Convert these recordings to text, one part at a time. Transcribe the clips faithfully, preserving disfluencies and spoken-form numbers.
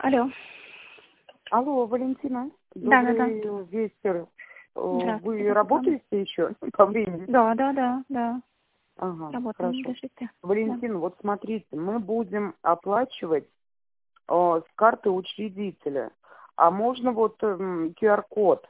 Алло. Алло, Валентина. Да, да, да. Добрый вечер. Э, Здравствуйте, Вы как работаете еще по времени? Да, да, да, да. Ага, Работаем, хорошо. дышите. Да. Валентина, вот смотрите, мы будем оплачивать э, с карты учредителя. А можно вот м, ку ар-код?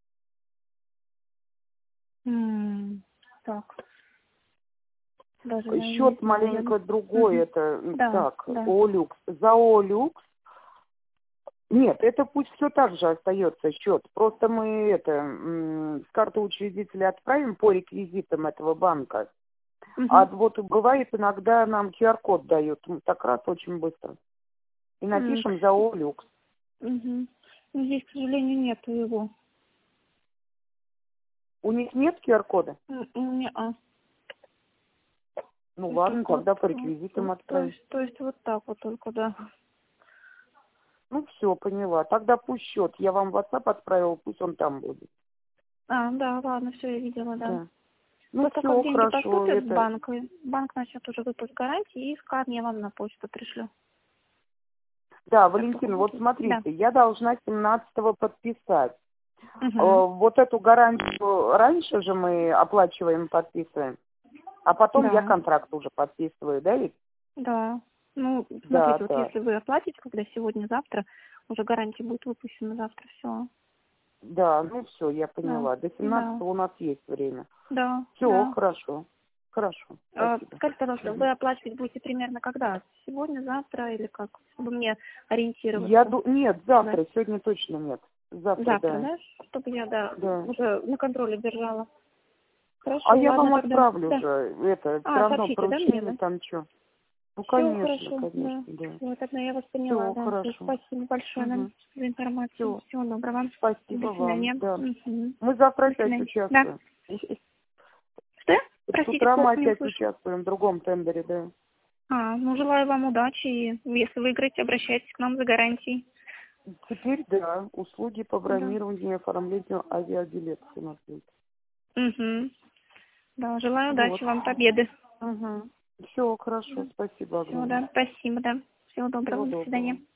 М, Так, даже я не Счет знаю. маленько я- другой, Мгм. это м, Да, так, да. Олюкс. За Олюкс. Нет, это пусть все так же остается счет. Просто мы это м, с карты учредителя отправим по реквизитам этого банка. А Мгм. вот бывает иногда нам ку ар-код дают, ну, так раз очень быстро. И М, напишем за Олюкс. мгм. Ну, здесь, к сожалению, нету его. У них нет ку ар-кода? М, м, Не-а. Ну Это ладно, код. тогда по м, реквизитам То отправим. есть, то есть вот так вот только, да. Ну все, поняла. Тогда пусть счет. Я вам в WhatsApp отправила, пусть он там будет. А, да, ладно, все, я видела, да. Да. Ну После как все, деньги хорошо. поступят в Это банк, и банк начнет уже выпуск гарантии, и скан я вам на почту пришлю. да, Как только Валентина, вот будет. Да. смотрите, я должна семнадцатого подписать. Э, Угу. Вот эту гарантию раньше же мы оплачиваем, подписываем, а потом я Да. контракт уже подписываю, да ведь? Да. Ну, Да, смотрите, вот да. если вы оплатите, когда сегодня-завтра, уже гарантия будет выпущена завтра, все. Да, ну все, я Да. поняла. До Да. семнадцатого у нас есть время. Да. Все, Да. хорошо. Хорошо, А, спасибо. скажите, пожалуйста, Мгм. вы оплачивать будете примерно когда? Сегодня, завтра или как? Чтобы мне Я ориентироваться. ду... Нет, Да. завтра, сегодня точно нет. Завтра, Завтра, да. да? Чтобы я, да, Да. уже на контроле держала. А Хорошо, я ладно вам тогда. отправлю Да. же это, все А, равно сообщите, да, мне, поручение да? там что. Ну, Все конечно, хорошо, конечно, да. да. Вот тогда я вас поняла, Все, да. Всё, хорошо. спасибо большое нам Угу. за информацию. Все, Всего доброго. спасибо До вам, свидания. да. Мгм. Мы завтра До опять свидания. Да. участвуем. Что? С Простите, утра мы плохо не опять услышала. участвуем в другом тендере, да. А, ну желаю вам удачи. И если выиграете, обращайтесь к нам за гарантией. Теперь, да, услуги по Да. бронированию и оформлению авиабилетов у нас есть. Угу. Да, желаю Вот. удачи вам, победы. Угу. Все, хорошо, Да. спасибо Всего, огромное. да. Спасибо, да. Всего доброго. Всего До свидания. доброго.